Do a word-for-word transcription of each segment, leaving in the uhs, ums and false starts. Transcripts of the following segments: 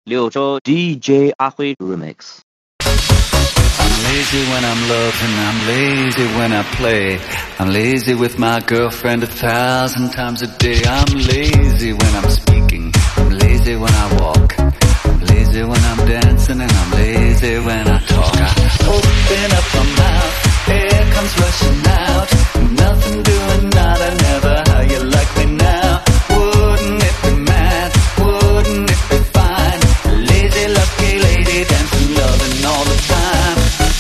六周 D J 阿辉 Remix。 I'm lazy when I'm loving, I'm lazy when I play. I'm lazy with my girlfriend a thousand times a day. I'm lazy when I'm speaking, I'm lazy when I walk. I'm lazy when I'm dancing and I'm lazy when I talk. I open up my mouth, air comes rushing out. Nothing doing, nada, never, how you like me now. Wouldn't it be mad, wouldn't it be fine? Lazy, lucky lady, dancing, loving all the time.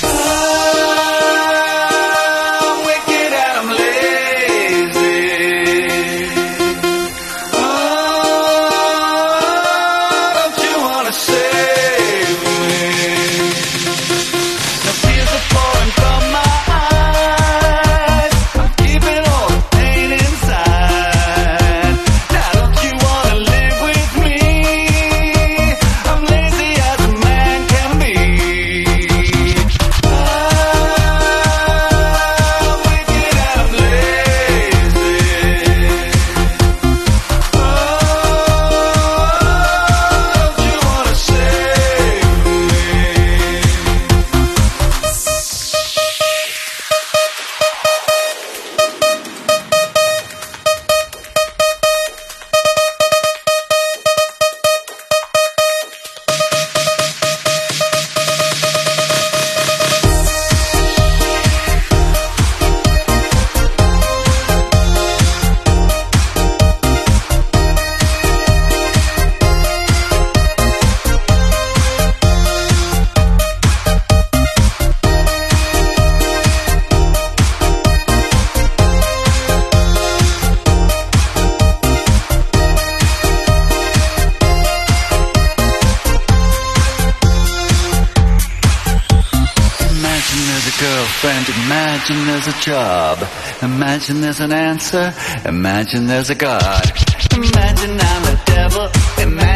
I'm wicked and I'm lazy. Oh, don't you wanna save me? The tears are pouring from my eyes. I'm keeping all the pain inside. Now don't you wanna live with me? I'm lazy as a man can be. I'm wicked and I'm lazy. Oh, don't you wanna save me? Imagine there's a girlfriend, imagine there's a job. Imagine there's an answer, imagine there's a God. Imagine I'm the devil, imagine